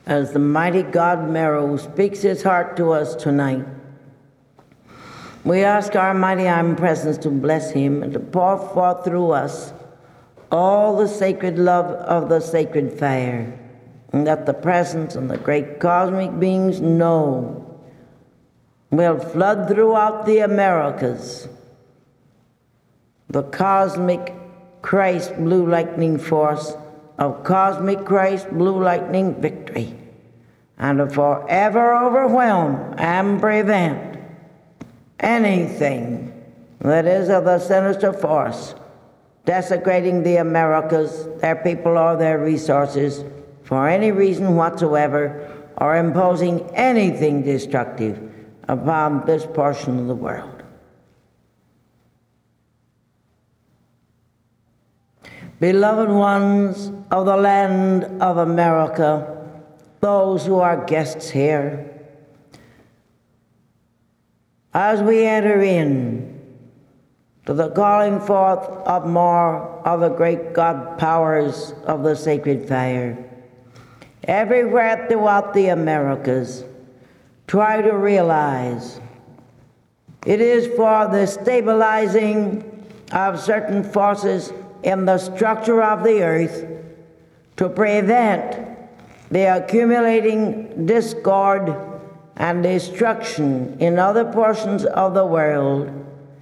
as the mighty God Mero speaks his heart to us tonight, we ask our mighty omnipresence to bless him and to pour forth through us all the sacred love of the sacred fire, and that the presence and the great cosmic beings know will flood throughout the Americas the cosmic Christ blue lightning force of cosmic Christ blue lightning victory, and to forever overwhelm and prevent anything that is of the sinister force desecrating the Americas, their people, or their resources for any reason whatsoever, or imposing anything destructive upon this portion of the world. Beloved ones of the land of America, those who are guests here, as we enter in to the calling forth of more of the great God powers of the sacred fire, everywhere throughout the Americas, try to realize it is for the stabilizing of certain forces in the structure of the earth to prevent the accumulating discord and destruction in other portions of the world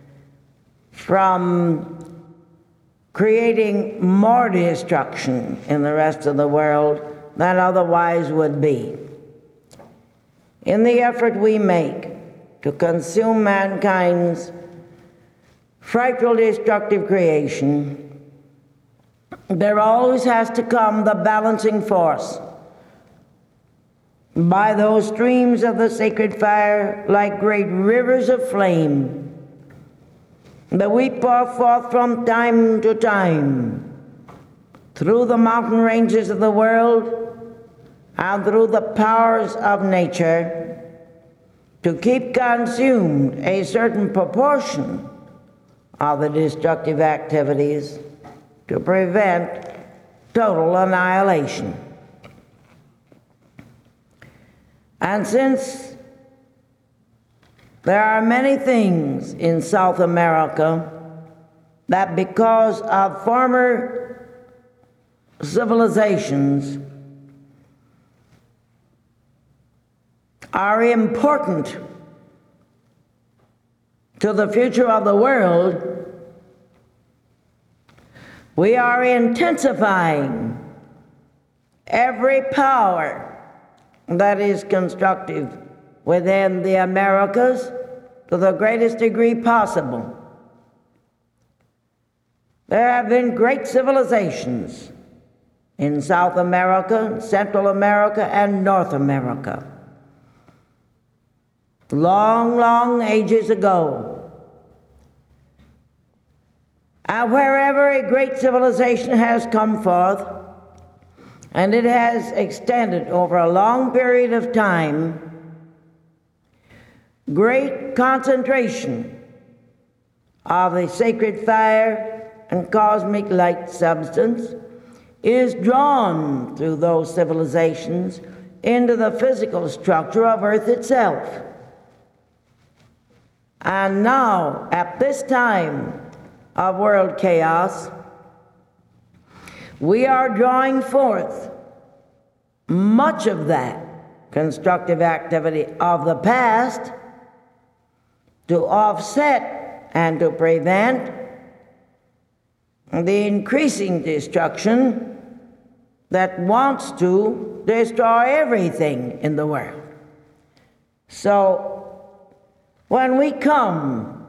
from creating more destruction in the rest of the world than otherwise would be. In the effort we make to consume mankind's frightful destructive creation, there always has to come the balancing force by those streams of the sacred fire, like great rivers of flame, that we pour forth from time to time through the mountain ranges of the world and through the powers of nature to keep consumed a certain proportion of the destructive activities to prevent total annihilation. And since there are many things in South America that, because of former civilizations, are important to the future of the world, we are intensifying every power that is constructive within the Americas to the greatest degree possible. There have been great civilizations in South America, Central America, and North America, long, long ages ago. And wherever a great civilization has come forth, and it has extended over a long period of time, great concentration of the sacred fire and cosmic light substance is drawn through those civilizations into the physical structure of Earth itself. And now, at this time of world chaos, we are drawing forth much of that constructive activity of the past to offset and to prevent the increasing destruction that wants to destroy everything in the world. So when we come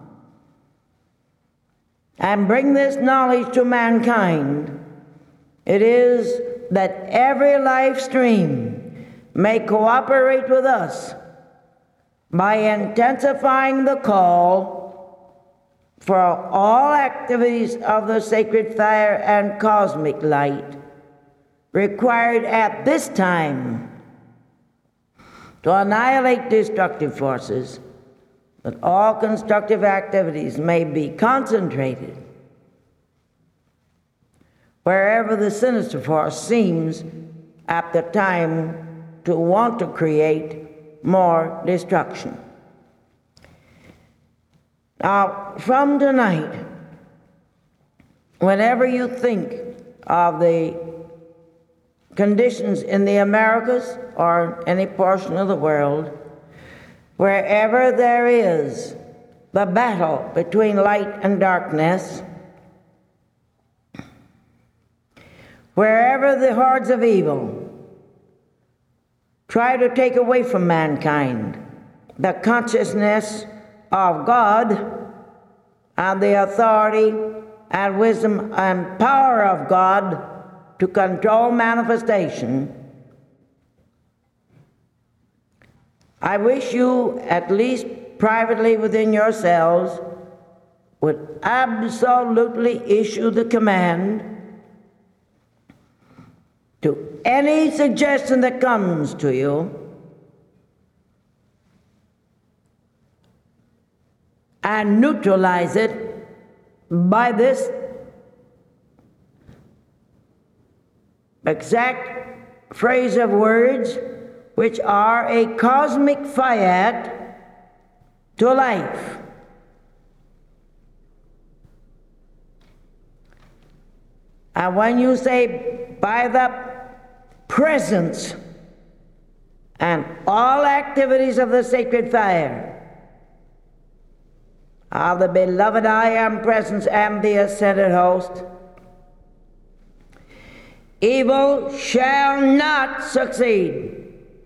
and bring this knowledge to mankind, it is that every life stream may cooperate with us by intensifying the call for all activities of the sacred fire and cosmic light required at this time to annihilate destructive forces, that all constructive activities may be concentrated wherever the sinister force seems at the time to want to create more destruction. Now, from tonight, whenever you think of the conditions in the Americas or any portion of the world, wherever there is the battle between light and darkness, wherever the hordes of evil try to take away from mankind the consciousness of God and the authority and wisdom and power of God to control manifestation, I wish you, at least privately within yourselves, would absolutely issue the command to any suggestion that comes to you and neutralize it by this exact phrase of words, which are a cosmic fiat to life. And when you say by the presence and all activities of the sacred fire of the beloved I Am Presence and the ascended host, evil shall not succeed.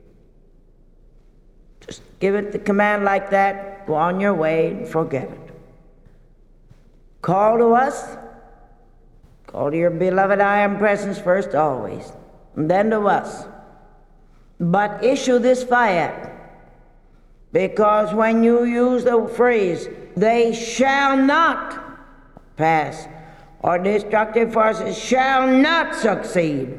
Just give it the command like that, go on your way and forget it. Call to us, call to your beloved I Am Presence first always, and then to us. But issue this fiat, because when you use the phrase, they shall not pass, or destructive forces shall not succeed,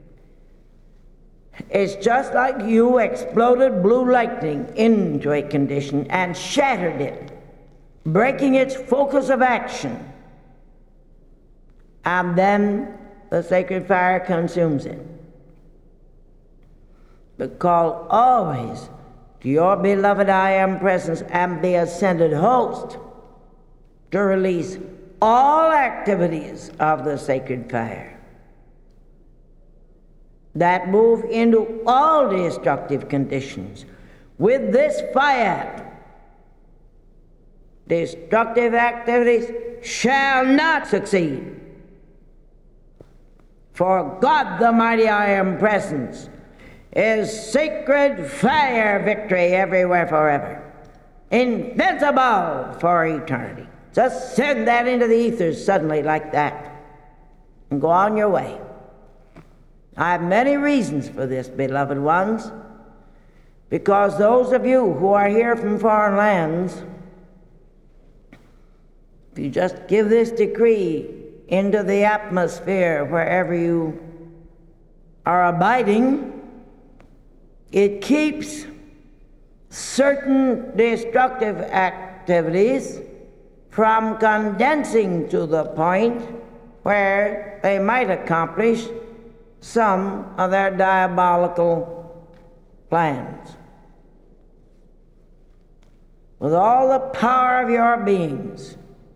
it's just like you exploded blue lightning into a condition and shattered it, breaking its focus of action, and then the sacred fire consumes it. But call always to your beloved I Am Presence and the ascended host to release all activities of the sacred fire that move into all destructive conditions. With this fiat, destructive activities shall not succeed. For God the mighty I Am Presence is sacred fire victory everywhere forever, invincible for eternity. Just send that into the ethers suddenly like that and go on your way. I have many reasons for this, beloved ones, because those of you who are here from foreign lands, if you just give this decree into the atmosphere wherever you are abiding, it keeps certain destructive activities from condensing to the point where they might accomplish some of their diabolical plans. With all the power of your beings,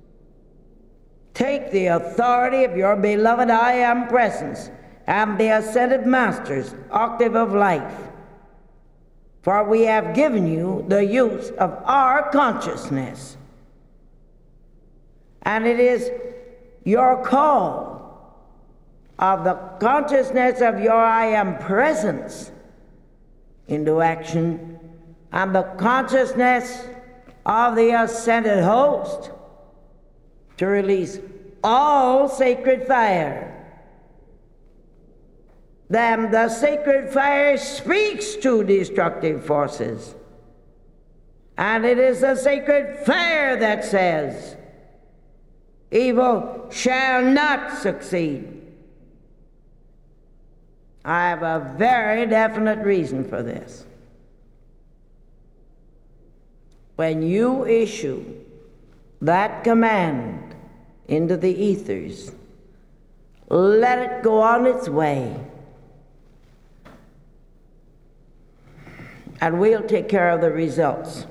take the authority of your beloved I Am Presence and the ascended Master's octave of life, for we have given you the use of our consciousness. And it is your call of the consciousness of your I Am Presence into action, and the consciousness of the ascended host to release all sacred fire. Then the sacred fire speaks to destructive forces, and it is the sacred fire that says, evil shall not succeed. I have a very definite reason for this. When you issue that command into the ethers, let it go on its way. and we'll take care of the results.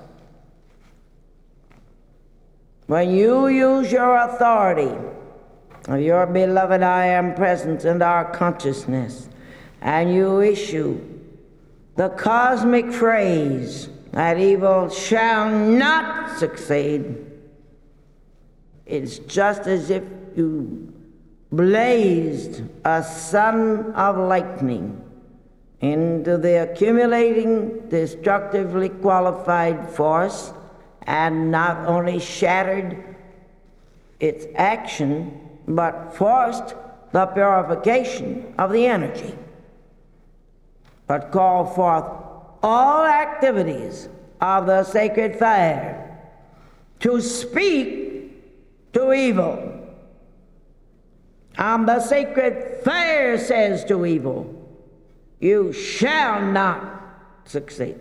When you use your authority of your beloved I am presence in our consciousness, and you issue the cosmic phrase that evil shall not succeed, it's just as if you blazed a sun of lightning into the accumulating destructively qualified force, and not only shattered its action, but forced the purification of the energy, but called forth all activities of the sacred fire to speak to evil. And the sacred fire says to evil, you shall not succeed.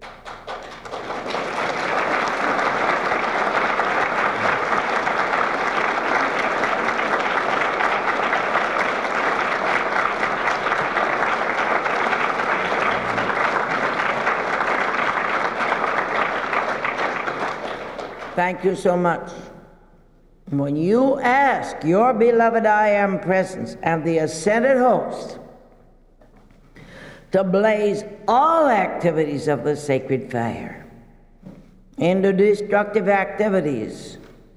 Thank you so much. When you ask your beloved I am presence and the ascended host to blaze all activities of the sacred fire into destructive activities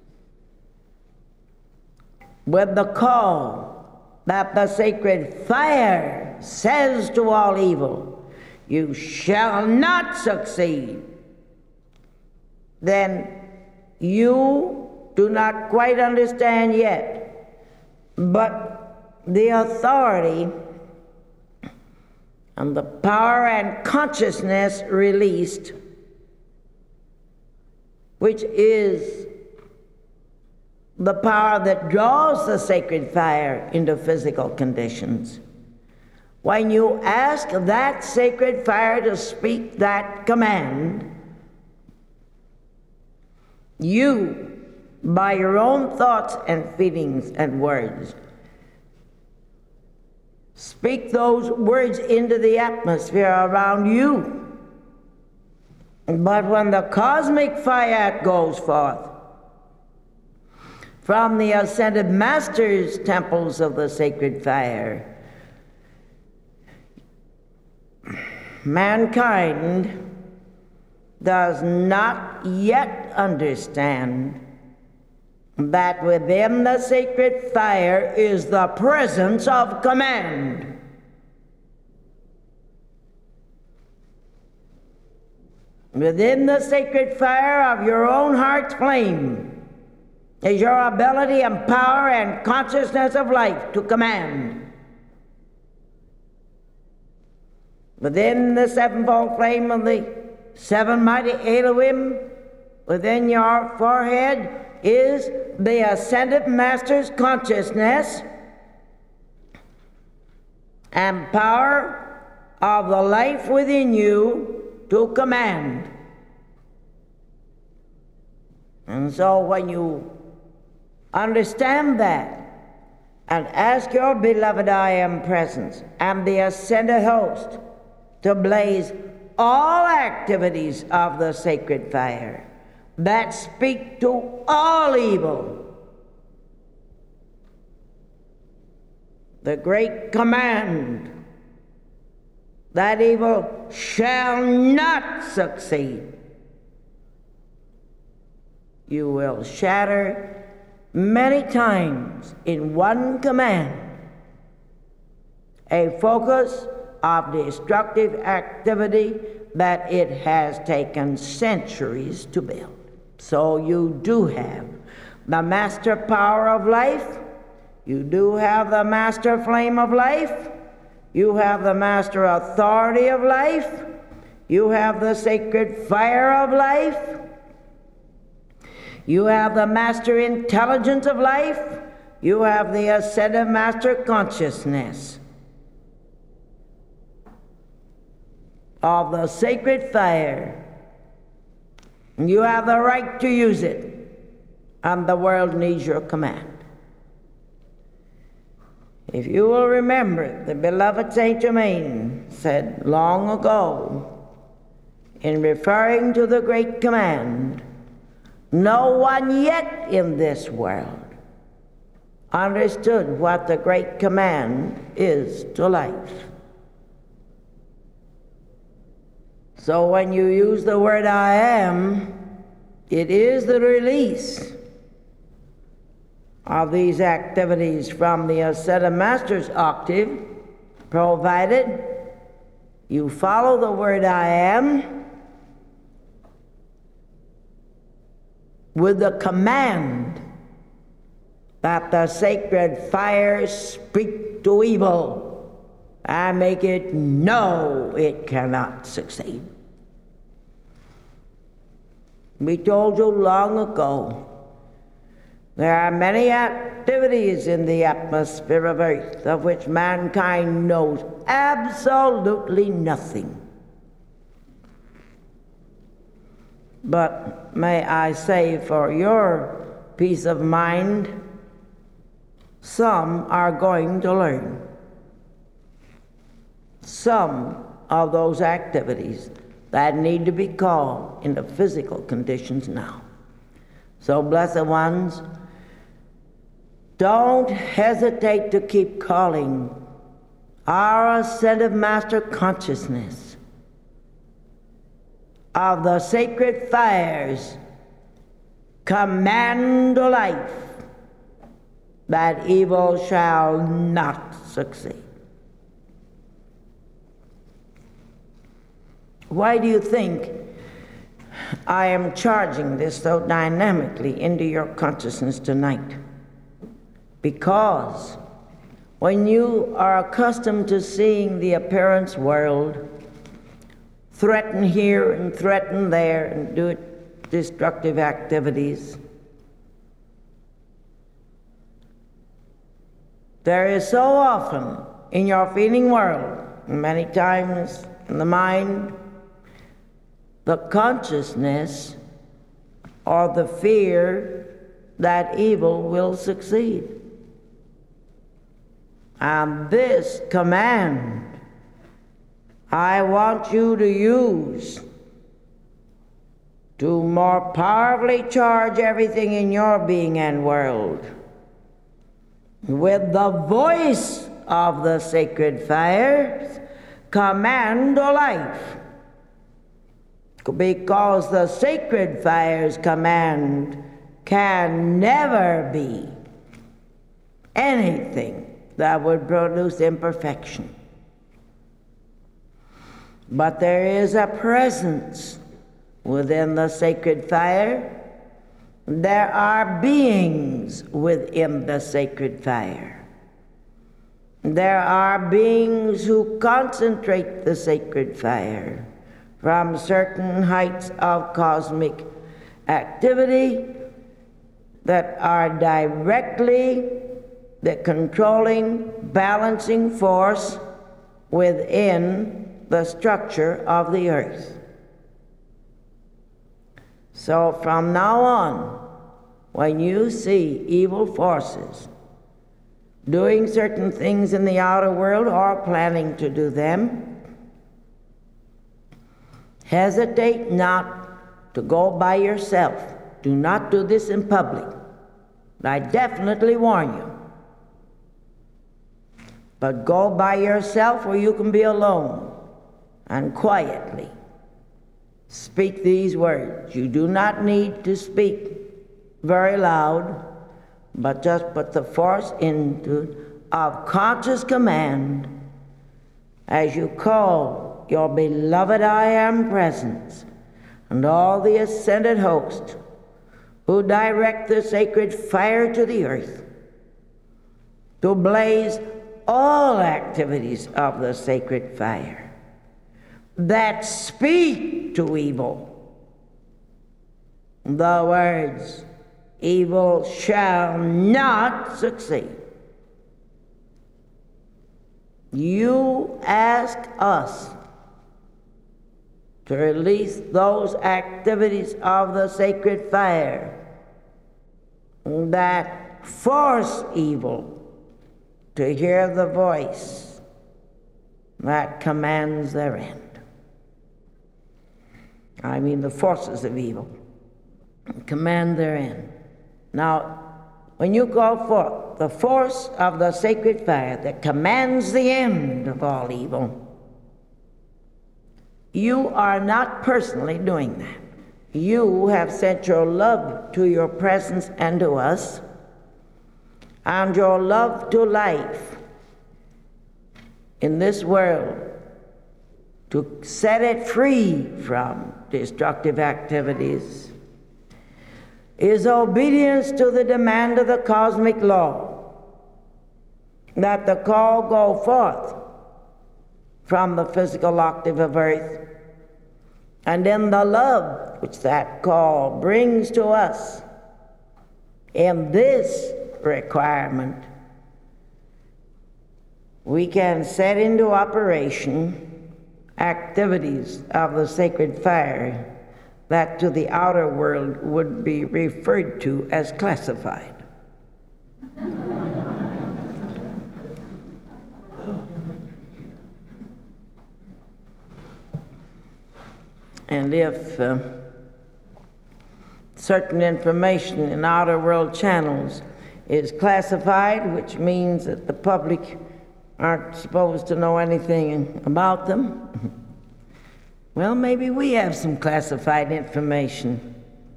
with the call that the sacred fire says to all evil, you shall not succeed, then you do not quite understand yet, but the authority and the power and consciousness released, which is the power that draws the sacred fire into physical conditions. When you ask that sacred fire to speak that command, you, by your own thoughts and feelings and words, speak those words into the atmosphere around you. But when the cosmic fire goes forth from the ascended masters' temples of the sacred fire, mankind does not yet understand that within the sacred fire is the presence of command. Within the sacred fire of your own heart's flame is your ability and power and consciousness of life to command. Within the sevenfold flame of the seven mighty Elohim, within your forehead is the ascended master's consciousness and power of the life within you to command. And so when you understand that and ask your beloved I am presence and the ascended host to blaze all activities of the sacred fire that speak to all evil, the great command that evil shall not succeed, you will shatter many times in one command a focus of destructive activity that it has taken centuries to build. So you do have the master power of life, you do have the master flame of life, you have the master authority of life, you have the sacred fire of life, you have the master intelligence of life, you have the ascended master consciousness of the sacred fire. You have the right to use it, and the world needs your command. If you will remember, the beloved Saint Germain said long ago, in referring to the great command, no one yet in this world understood what the great command is to life. So when you use the word I am, it is the release of these activities from the Ascended Master's octave, provided you follow the word I am with the command that the sacred fire speak to evil and make it know it cannot succeed. We told you long ago, there are many activities in the atmosphere of Earth of which mankind knows absolutely nothing. But may I say, for your peace of mind, some are going to learn some of those activities that need to be called into physical conditions now. So, blessed ones, don't hesitate to keep calling our Ascended Master consciousness of the sacred fires command to life that evil shall not succeed. Why do you think I am charging this so dynamically into your consciousness tonight? Because when you are accustomed to seeing the appearance world threaten here and threaten there and do destructive activities, there is so often in your feeling world, many times in the mind, the consciousness or the fear that evil will succeed. And this command I want you to use to more powerfully charge everything in your being and world with the voice of the sacred fires, command to life. Because the sacred fire's command can never be anything that would produce imperfection. But there is a presence within the sacred fire. There are beings within the sacred fire. There are beings who concentrate the sacred fire from certain heights of cosmic activity that are directly the controlling, balancing force within the structure of the earth. So from now on, when you see evil forces doing certain things in the outer world or planning to do them, hesitate not to go by yourself. Do not do this in public. I definitely warn you. But go by yourself where you can be alone and quietly speak these words. You do not need to speak very loud, but just put the force into of conscious command as you call your beloved I Am presence and all the ascended host who direct the sacred fire to the earth to blaze all activities of the sacred fire that speak to evil the words, evil shall not succeed. You ask us to release those activities of the sacred fire that force evil to hear the voice that commands their end. I mean the forces of evil, command their end. Now, when you go forth, the force of the sacred fire that commands the end of all evil, you are not personally doing that. You have sent your love to your presence and to us, and your love to life in this world to set it free from destructive activities is obedience to the demand of the cosmic law that the call go forth from the physical octave of earth, and in the love which that call brings to us in this requirement, we can set into operation activities of the sacred fire that to the outer world would be referred to as classified. And if certain information in outer world channels is classified, which means that the public aren't supposed to know anything about them, well, maybe we have some classified information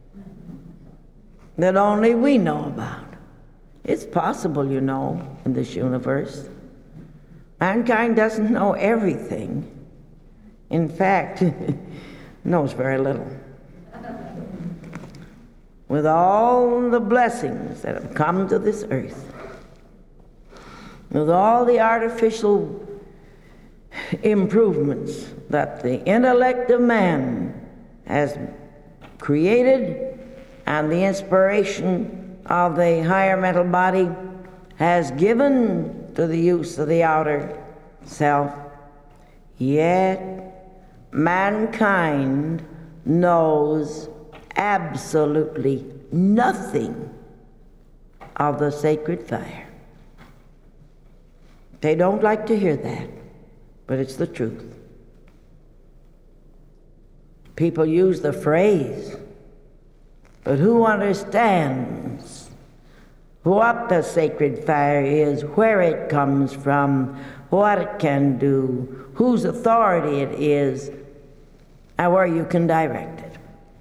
that only we know about. It's possible, you know, in this universe. Mankind doesn't know everything. In fact, knows very little. With all the blessings that have come to this earth, with all the artificial improvements that the intellect of man has created and the inspiration of the higher mental body has given to the use of the outer self, yet mankind knows absolutely nothing of the sacred fire. They don't like to hear that, but it's the truth. People use the phrase, but who understands what the sacred fire is, where it comes from, what it can do, whose authority it is, and where you can direct it?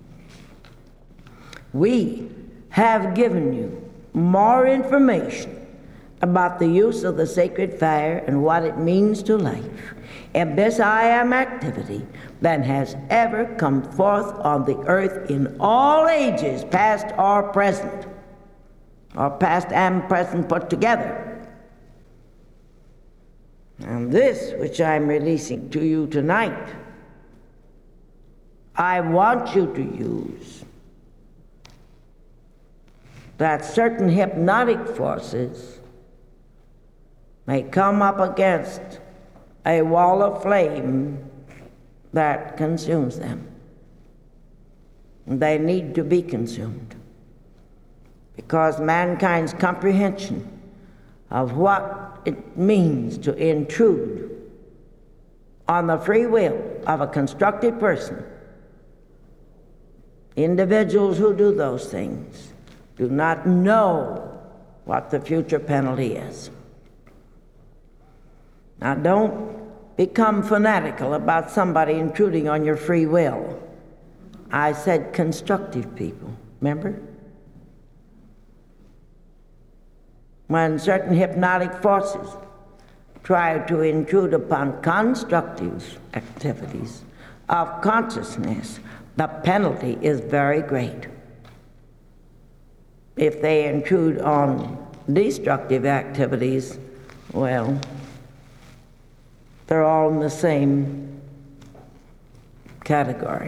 We have given you more information about the use of the sacred fire and what it means to life in this I Am activity than has ever come forth on the earth in all ages, past or present, or past and present put together. And this, which I'm releasing to you tonight, I want you to use that certain hypnotic forces may come up against a wall of flame that consumes them. They need to be consumed because mankind's comprehension of what it means to intrude on the free will of a constructed person, individuals who do those things do not know what the future penalty is. Now, don't become fanatical about somebody intruding on your free will. I said constructive people, remember? When certain hypnotic forces try to intrude upon constructive activities of consciousness, the penalty is very great. If they intrude on destructive activities, well, they're all in the same category.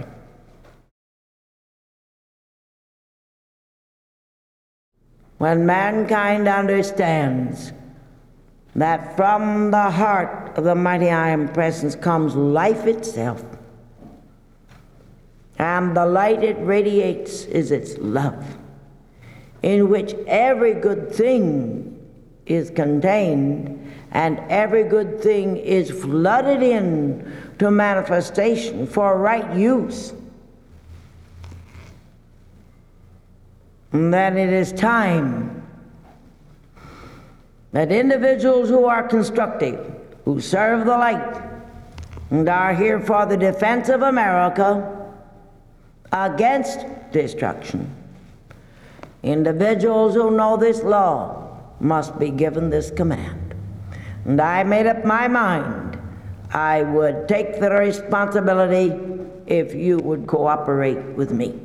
When mankind understands that from the heart of the mighty I Am presence comes life itself, and the light it radiates is its love, in which every good thing is contained and every good thing is flooded in to manifestation for right use that it is time that individuals who are constructive, who serve the light, and are here for the defense of America against destruction, individuals who know this law must be given this command. And I made up my mind I would take the responsibility if you would cooperate with me.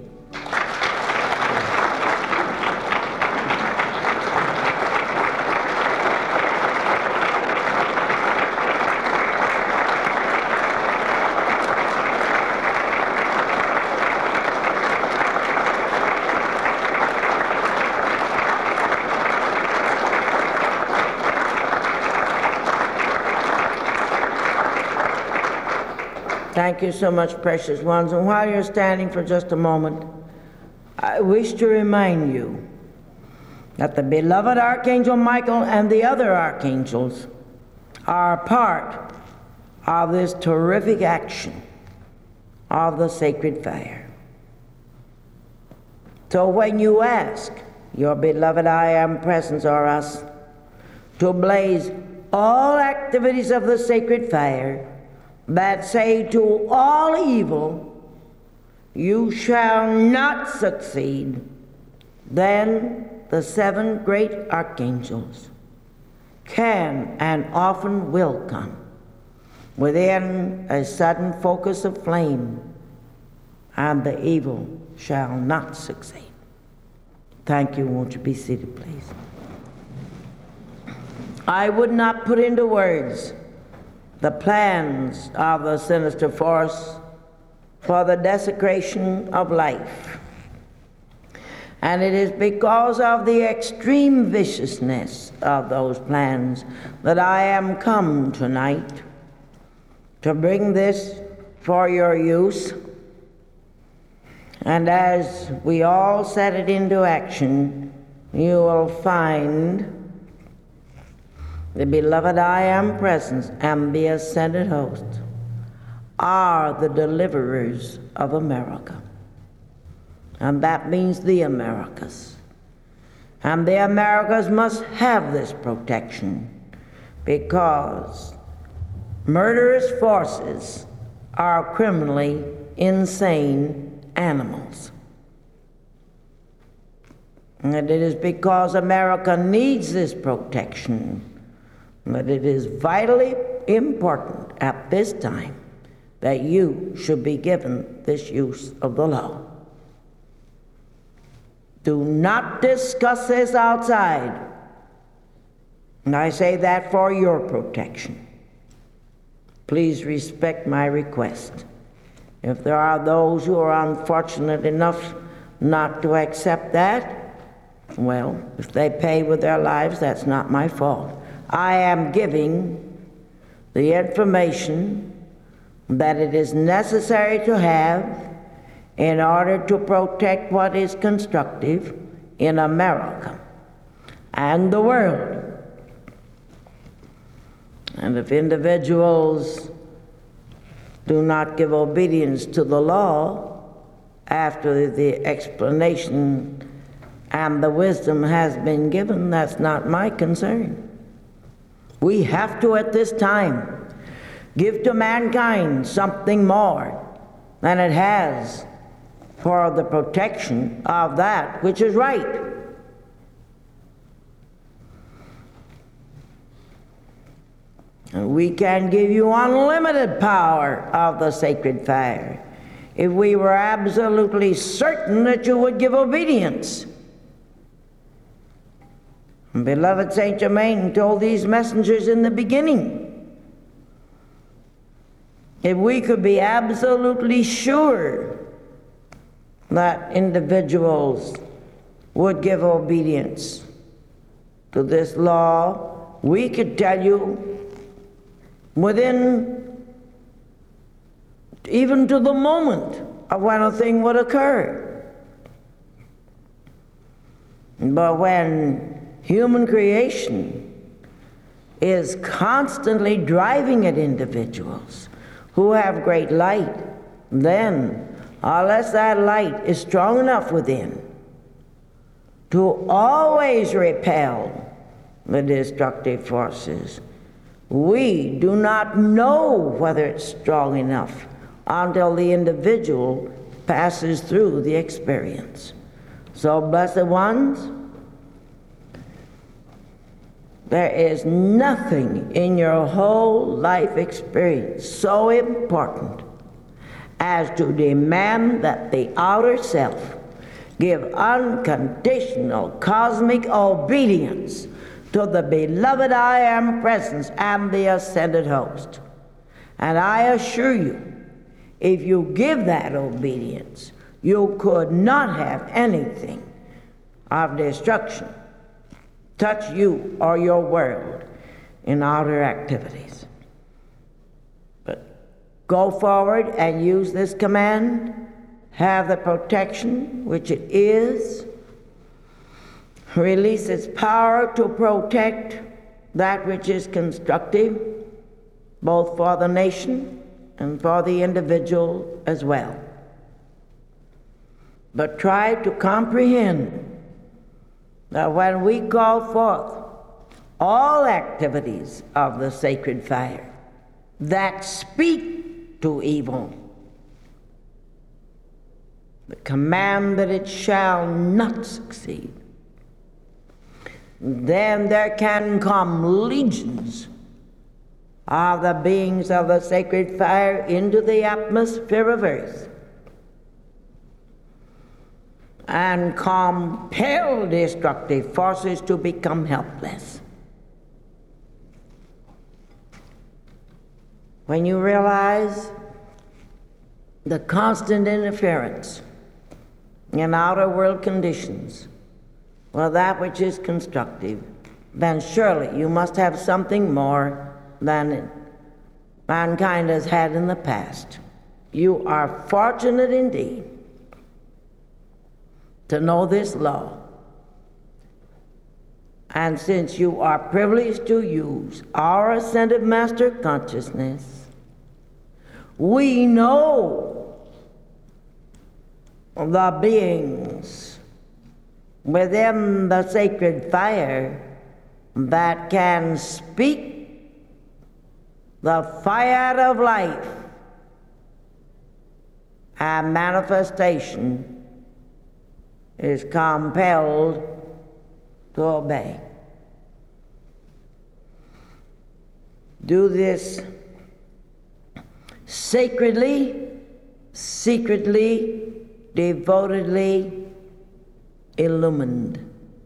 Thank you so much, precious ones. And while you're standing for just a moment, I wish to remind you that the beloved Archangel Michael and the other archangels are part of this terrific action of the sacred fire. So when you ask your beloved I Am Presence or us to blaze all activities of the sacred fire that say to all evil, you shall not succeed, then the 7 great archangels can and often will come within a sudden focus of flame, and the evil shall not succeed. Thank you. Won't you be seated, please? I would not put into words the plans of the sinister force for the desecration of life. And it is because of the extreme viciousness of those plans that I am come tonight to bring this for your use. And as we all set it into action, you will find the beloved I Am Presence and the ascended host are the deliverers of America. And that means the Americas. And the Americas must have this protection because murderous forces are criminally insane animals. And it is because America needs this protection that it is vitally important at this time that you should be given this use of the law. Do not discuss this outside. And I say that for your protection. Please respect my request. If there are those who are unfortunate enough not to accept that, well, if they pay with their lives, that's not my fault. I am giving the information that it is necessary to have in order to protect what is constructive in America and the world. And if individuals do not give obedience to the law after the explanation and the wisdom has been given, that's not my concern. We have to, at this time, give to mankind something more than it has for the protection of that which is right. And we can give you unlimited power of the sacred fire if we were absolutely certain that you would give obedience. And beloved Saint Germain told these messengers in the beginning, if we could be absolutely sure that individuals would give obedience to this law, we could tell you within, even to the moment of when a thing would occur. But when human creation is constantly driving at individuals who have great light, then, unless that light is strong enough within, to always repel the destructive forces. We do not know whether it's strong enough until the individual passes through the experience. So, blessed ones, there is nothing in your whole life experience so important as to demand that the outer self give unconditional cosmic obedience to the beloved I Am Presence and the ascended host. And I assure you, if you give that obedience, you could not have anything of destruction touch you or your world in outer activities. But go forward and use this command, have the protection which it is, release its power to protect that which is constructive, both for the nation and for the individual as well. But try to comprehend that when we call forth all activities of the sacred fire that speak to evil, the command that it shall not succeed, then there can come legions of the beings of the sacred fire into the atmosphere of earth and compel destructive forces to become helpless. When you realize the constant interference in outer world conditions, well, that which is constructive, then surely you must have something more than mankind has had in the past. You are fortunate indeed to know this law. And since you are privileged to use our ascended master consciousness, we know the beings within the sacred fire that can speak the fire of life and manifestation is compelled to obey. Do this sacredly, secretly, devotedly, illumined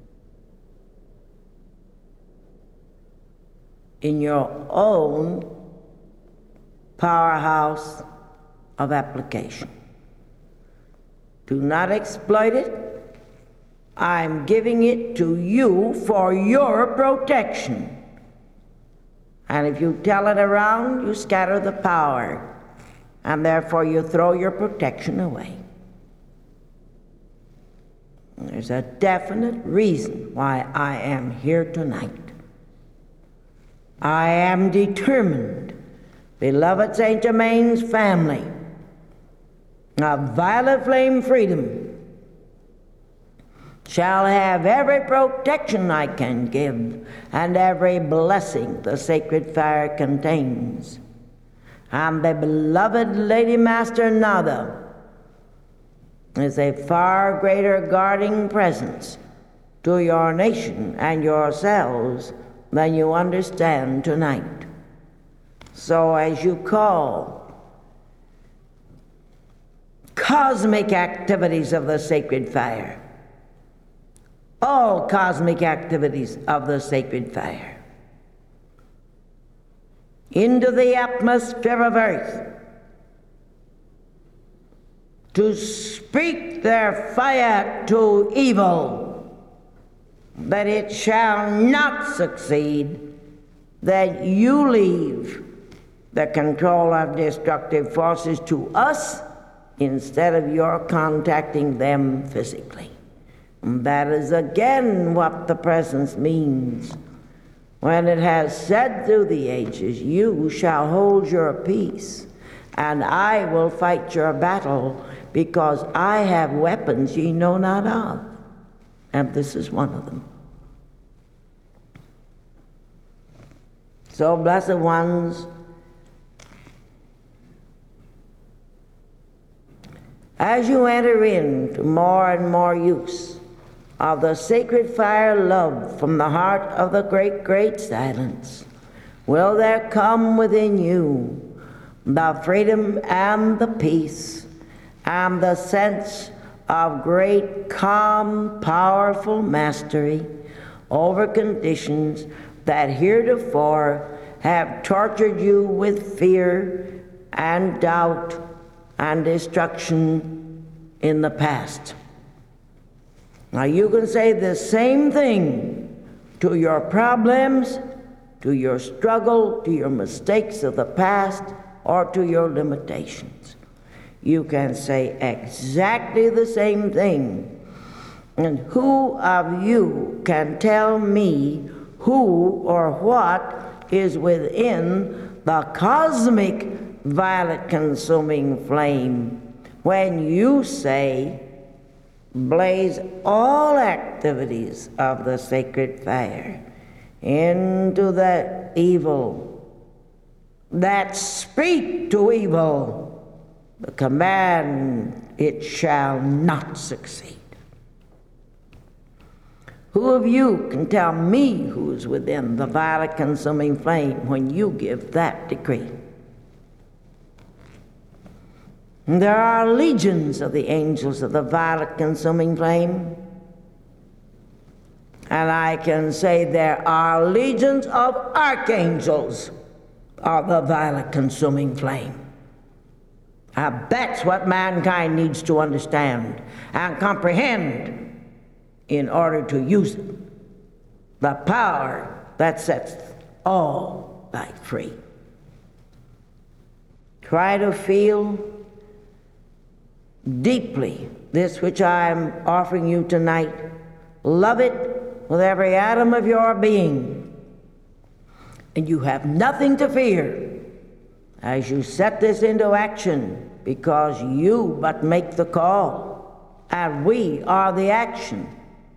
in your own powerhouse of application. Do not exploit it. I'm giving it to you for your protection. And if you tell it around, you scatter the power, and therefore you throw your protection away. There's a definite reason why I am here tonight. I am determined, beloved Saint Germain's family, of violet flame freedom, shall have every protection I can give and every blessing the sacred fire contains. And the beloved Lady Master Nada is a far greater guarding presence to your nation and yourselves than you understand tonight. So as you call cosmic activities of the sacred fire, all cosmic activities of the sacred fire, into the atmosphere of earth, to speak their fire to evil, that it shall not succeed, that you leave the control of destructive forces to us instead of your contacting them physically. And that is again what the presence means when it has said through the ages, you shall hold your peace, and I will fight your battle, because I have weapons ye know not of. and this is one of them. So, blessed ones, as you enter into more and more use of the sacred fire love from the heart of the great, great silence, will there come within you the freedom and the peace and the sense of great, calm, powerful mastery over conditions that heretofore have tortured you with fear and doubt and destruction in the past. Now you can say the same thing to your problems, to your struggle, to your mistakes of the past, or to your limitations. You can say exactly the same thing. And who of you can tell me who or what is within the cosmic violet consuming flame when you say, blaze all activities of the sacred fire into the evil that speak to evil, the command, it shall not succeed. Who of you can tell me who is within the violet consuming flame when you give that decree? And there are legions of the angels of the violet consuming flame. And I can say there are legions of archangels of the violet consuming flame. That's what mankind needs to understand and comprehend in order to use it. The power that sets all life free. Try to feel deeply this which I am offering you tonight. Love it with every atom of your being. And you have nothing to fear as you set this into action, because you but make the call, and we are the action.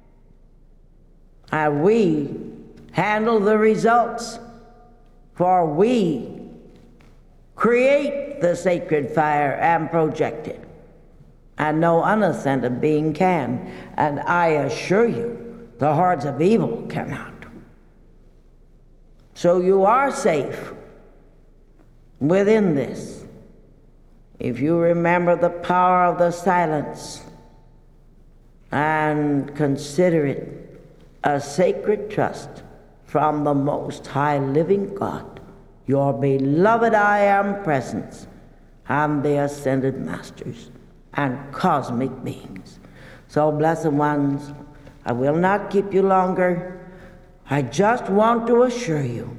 And we handle the results, for we create the sacred fire and project it. And no unascended being can. And I assure you, the hordes of evil cannot. So you are safe within this, if you remember the power of the silence and consider it a sacred trust from the Most High Living God, your beloved I Am Presence, and the ascended masters and cosmic beings. So, blessed ones, I will not keep you longer. I just want to assure you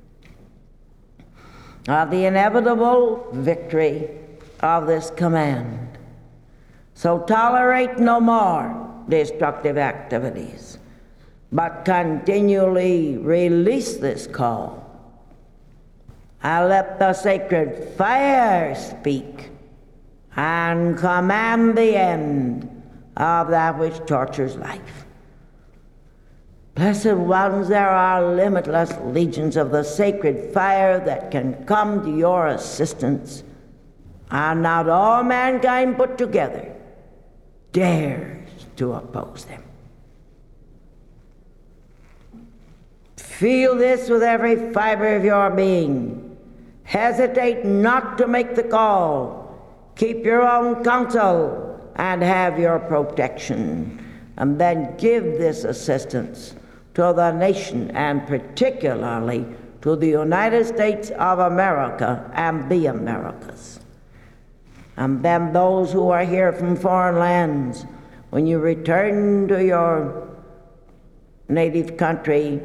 of the inevitable victory of this command. So tolerate no more destructive activities, but continually release this call. And let the sacred fire speak and command the end of that which tortures life. Blessed ones, there are limitless legions of the sacred fire that can come to your assistance, and not all mankind put together dares to oppose them. Feel this with every fiber of your being. Hesitate not to make the call. Keep your own counsel and have your protection, and then give this assistance to the nation, and particularly to the United States of America and the Americas. And then those who are here from foreign lands, when you return to your native country,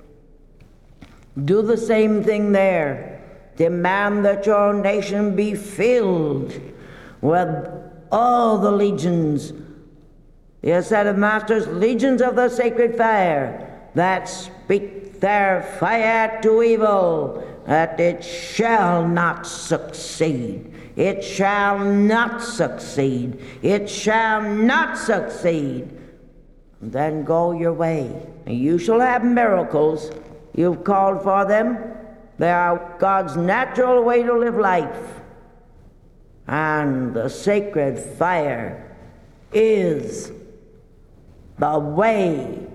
do the same thing there. Demand that your nation be filled with all the legions, the ascended masters, legions of the sacred fire, that speak their fire to evil, that it shall not succeed. It shall not succeed. It shall not succeed. Then go your way. You shall have miracles. You've called for them. They are God's natural way to live life. And the sacred fire is the way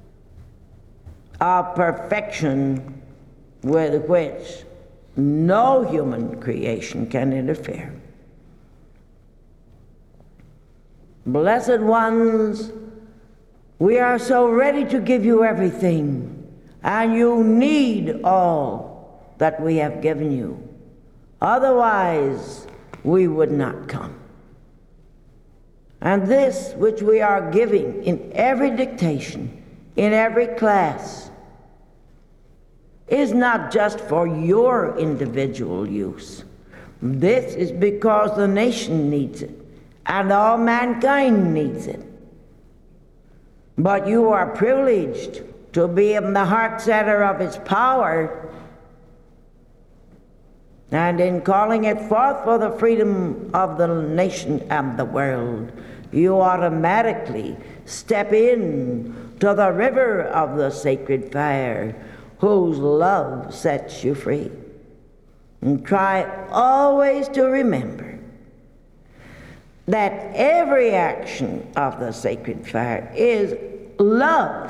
of perfection with which no human creation can interfere. Blessed ones, we are so ready to give you everything, and you need all that we have given you. Otherwise, we would not come. And this which we are giving in every dictation, in every class, is not just for your individual use. This is because the nation needs it, and all mankind needs it. But you are privileged to be in the heart center of its power, and in calling it forth for the freedom of the nation and the world, you automatically step in to the river of the sacred fire, whose love sets you free. And try always to remember that every action of the sacred fire is love.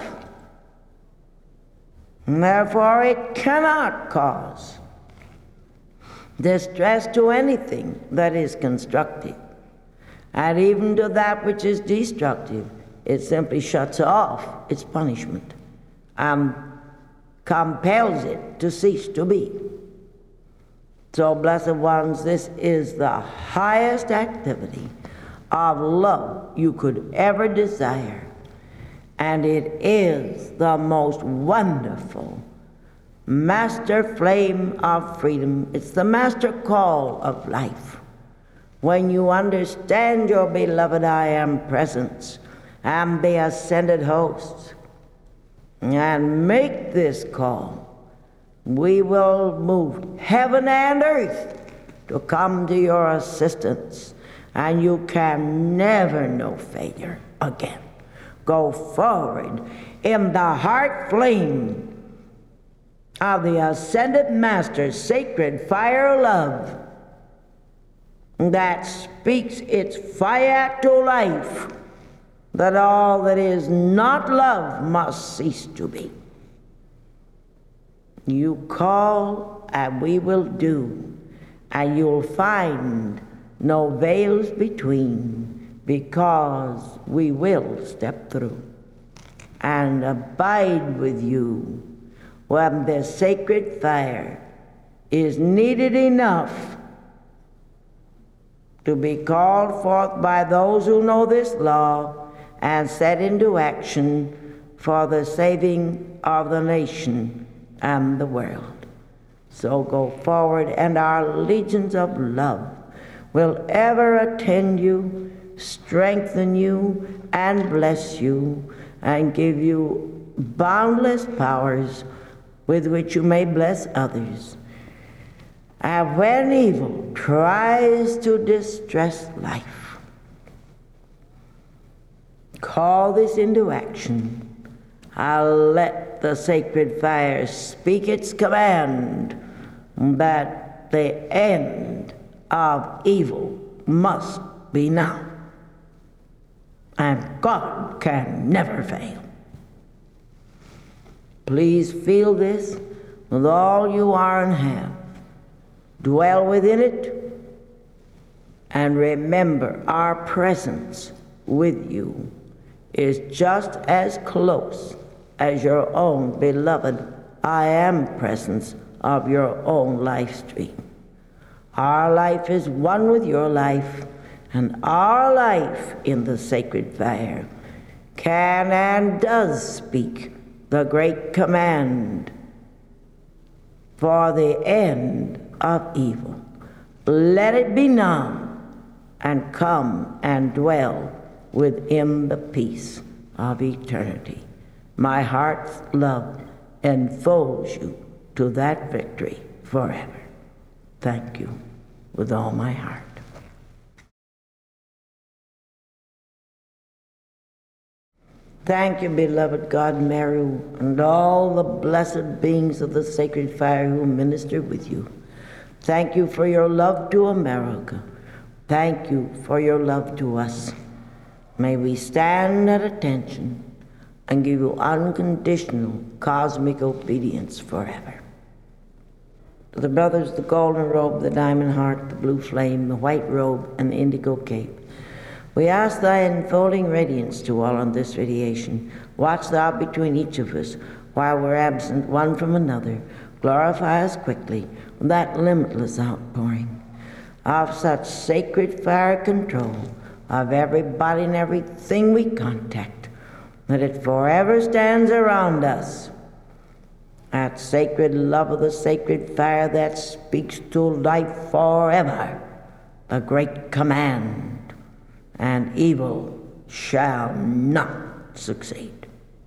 And therefore, it cannot cause distress to anything that is constructive. And even to that which is destructive, it simply shuts off its punishment and compels it to cease to be. So, blessed ones, this is the highest activity of love you could ever desire. And it is the most wonderful master flame of freedom. It's the master call of life. When you understand your beloved I am presence and the ascended hosts, and make this call, we will move heaven and earth to come to your assistance, and you can never know failure again. Go forward in the heart flame of the ascended Master's sacred fire of love that speaks its fiat to life, that all that is not love must cease to be. You call and we will do, and you'll find no veils between, because we will step through and abide with you when the sacred fire is needed enough to be called forth by those who know this law and set into action for the saving of the nation and the world. So go forward, and our legions of love will ever attend you, strengthen you, and bless you, and give you boundless powers with which you may bless others. And when evil tries to distress life, call this into action. I'll let the sacred fire speak its command that the end of evil must be now. And God can never fail. Please feel this with all you are and have. Dwell within it, and remember our presence with you is just as close as your own beloved I am presence of your own life stream. Our life is one with your life, and our life in the sacred fire can and does speak the great command for the end of evil. Let it be now, and come and dwell within the peace of eternity. My heart's love enfolds you to that victory forever. Thank you with all my heart. Thank you, beloved God Meru, and all the blessed beings of the sacred fire who minister with you. Thank you for your love to America. Thank you for your love to us. May we stand at attention and give you unconditional cosmic obedience forever. To the brothers, the golden robe, the diamond heart, the blue flame, the white robe, and the indigo cape, we ask thy enfolding radiance to all on this radiation. Watch thou between each of us while we're absent one from another. Glorify us quickly with that limitless outpouring of such sacred fire control of everybody and everything we contact, that it forever stands around us. That sacred love of the sacred fire that speaks to life forever, the great command, and evil shall not succeed.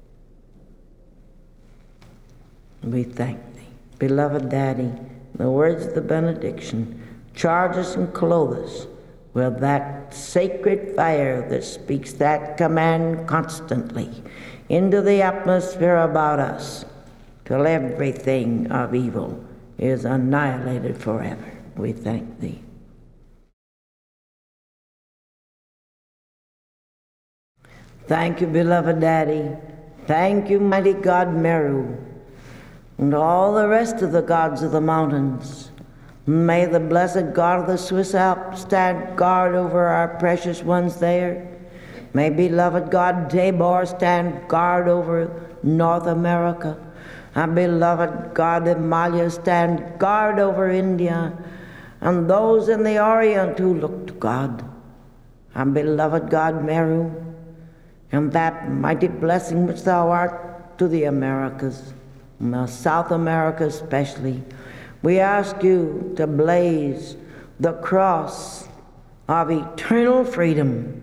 We thank thee. Beloved Daddy, the words of the benediction, charge us and clothe us with that sacred fire that speaks that command constantly into the atmosphere about us, till everything of evil is annihilated forever. We thank thee. Thank you, beloved Daddy. Thank you, mighty God Meru, and all the rest of the gods of the mountains. May the blessed God of the Swiss Alps stand guard over our precious ones there. May beloved God Tabor stand guard over North America. And beloved God Himalaya stand guard over India, and those in the Orient who look to God. And beloved God Meru, and that mighty blessing which thou art to the Americas, South America especially, we ask you to blaze the cross of eternal freedom,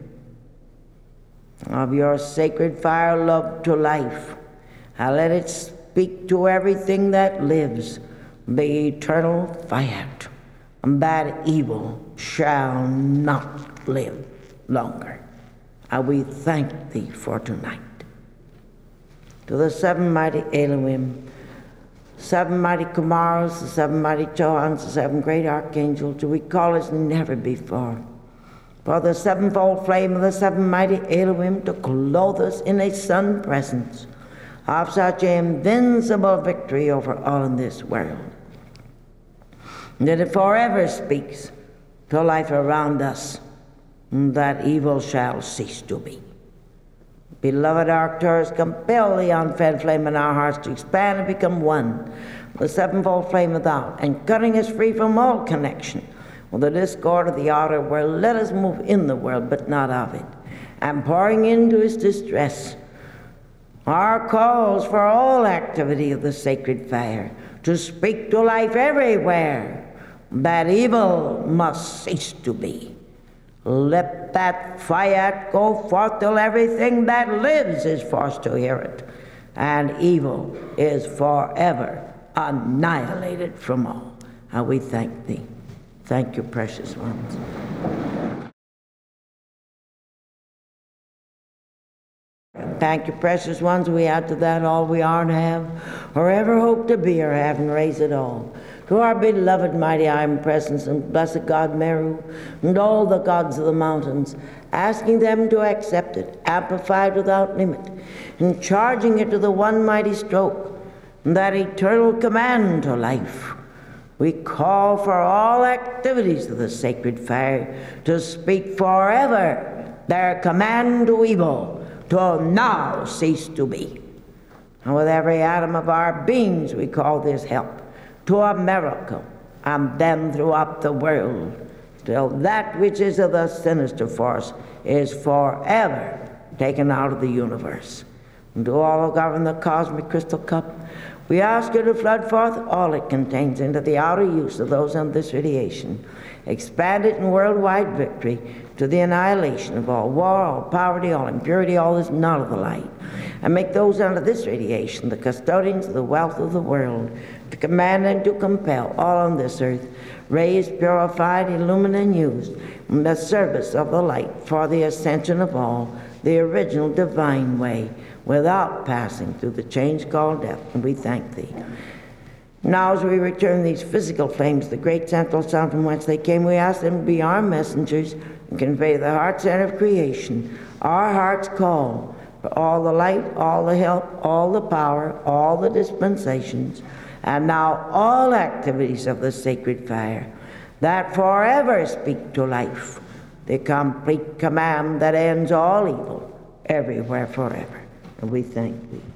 of your sacred fire love to life, and let it speak to everything that lives, the eternal fiat, and that evil shall not live longer. And we thank thee for tonight. To the seven mighty Elohim, seven mighty Kumaras, the seven mighty Chohans, the seven great archangels, do we call as never before, for the sevenfold flame of the seven mighty Elohim to clothe us in a sun presence of such invincible victory over all in this world, that it forever speaks to life around us, that evil shall cease to be. Beloved Arcturus, compel the unfed flame in our hearts to expand and become one, the sevenfold flame without, and cutting us free from all connection with the discord of the outer world, let us move in the world, but not of it, and pouring into its distress our calls for all activity of the sacred fire, to speak to life everywhere, that evil must cease to be. Let that fiat go forth till everything that lives is forced to hear it, and evil is forever annihilated from all. And we thank thee. Thank you, precious ones. Thank you, precious ones. We add to that all we are and have, or ever hope to be or have, and raise it all. To our beloved mighty omnipresence and blessed God Meru, and all the gods of the mountains, asking them to accept it, amplified without limit, and charging it to the one mighty stroke, and that eternal command to life. We call for all activities of the sacred fire to speak forever their command to evil, to now cease to be. And with every atom of our beings we call this help to America, and then throughout the world, till that which is of the sinister force is forever taken out of the universe. And to all who govern the cosmic crystal cup, we ask you to flood forth all it contains into the outer use of those on this radiation. Expand it in worldwide victory to the annihilation of all war, all poverty, all impurity, all is not of the light. And make those under this radiation the custodians of the wealth of the world, to command and to compel all on this earth, raised, purified, illumined, and used in the service of the light for the ascension of all, the original divine way, without passing through the change called death, and we thank thee. Now as we return these physical flames, the great central sun from whence they came, we ask them to be our messengers and convey the heart center of creation, our heart's call for all the light, all the help, all the power, all the dispensations, and now all activities of the sacred fire, that forever speak to life, the complete command that ends all evil, everywhere, forever. And we thank thee.